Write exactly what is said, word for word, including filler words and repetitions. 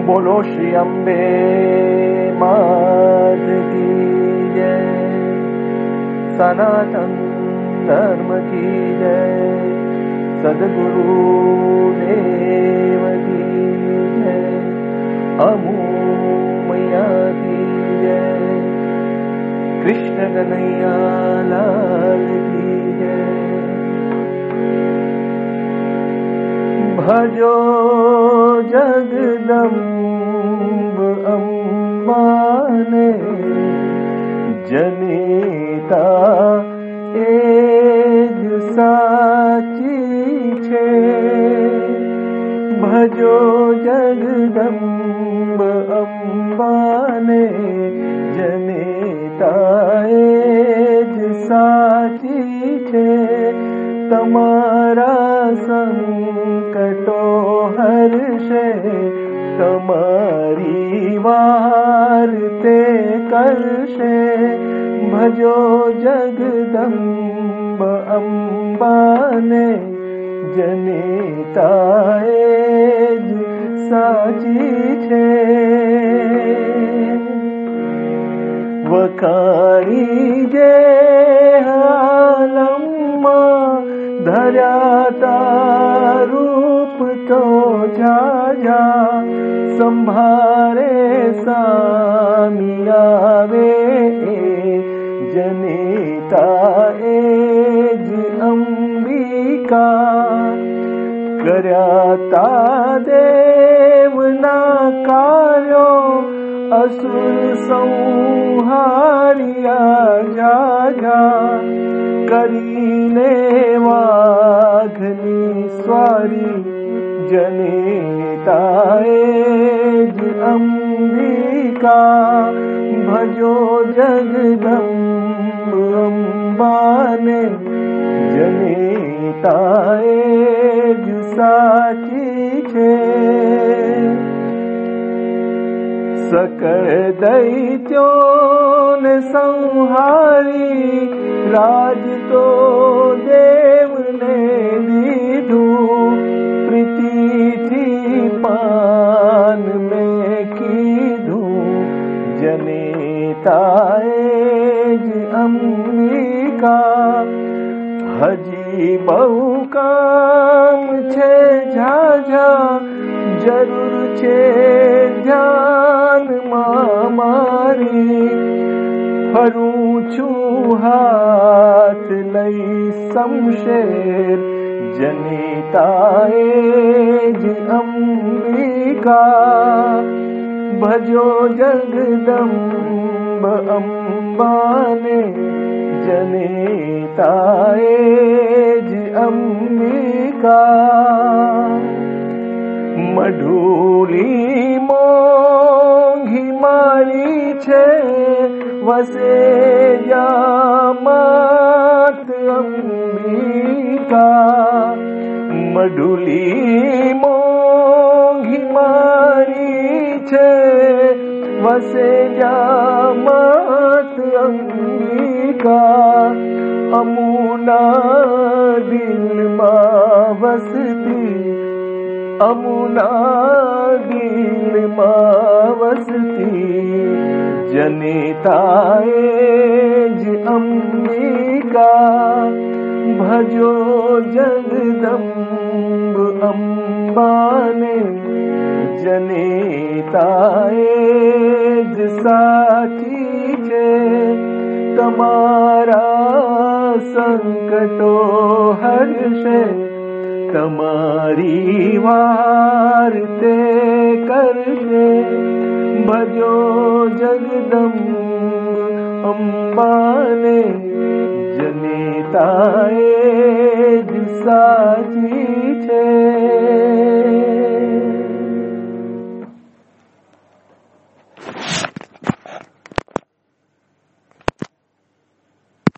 બોલો શ્રી અંબે માત કી જય, સનાતન ધર્મ કી જય, સદગુરુ દેવ કી જય, અમુ મૈયા કી જય, કૃષ્ણ કનૈયા લાલ કી જય. ભજો જગદંબ અંબાને, જનિતા એ જ સાચી છે. ભજો જગદંબ અંબાને, જનિતા એ જ સાચી છે. તમારા સંકટો હરશે, તમારી વાર તે કરશે. ભજો જગદંબ અંબાને, જનિતા એ જ સાચી છે. વખાણી જે આલમમાં ધર્યા તા રૂપ તો જાજા, સંભારે સામી આવે જનિતા એ જ અંબિકા. કર્યા તા દેવના કાર્યો, અસુર સંહારિયા જાજા. કરીને વાઘની સ્વારી, જનિતા એ જ અંબિકા. ભજો જગદંબ અંબાને, જનિતા એ જ સાચી છે. સકળ દૈત્યોને સંહારી, રાજ તો દેવને દીધું. પ્રીતિથી પાન મેં કીધું, જનિતા એ જ અંબિકા. હજી બહુ કામ છે ઝાઝા, જરૂર છે ધ્યાનમાં મારી. ફરું છું હાથ લઈ શમશેર, જનિતા એ જ અંબિકા. ભજો જગદંબ અંબાને, જનિતા એ જ અંબિકા. મઢુલી મોંઘી મારી છે, વસે જામાત અંબિકા. મઢુલી મોંઘી મારી છે, વસે જામાત અંબિકા. અમુના દિલમાં વસતી, અમુના દિલમાં વસતી, જનિતા એ જ અંબિકા. ભજો જગદંબ અંબાને, જનિતા એ જ સાચી છે. તમારા સંકટો હરશે, તમારી વાર તે કરશે. ભજો જગદંબ અંબાને, જનિતા એ જ સાચી છે.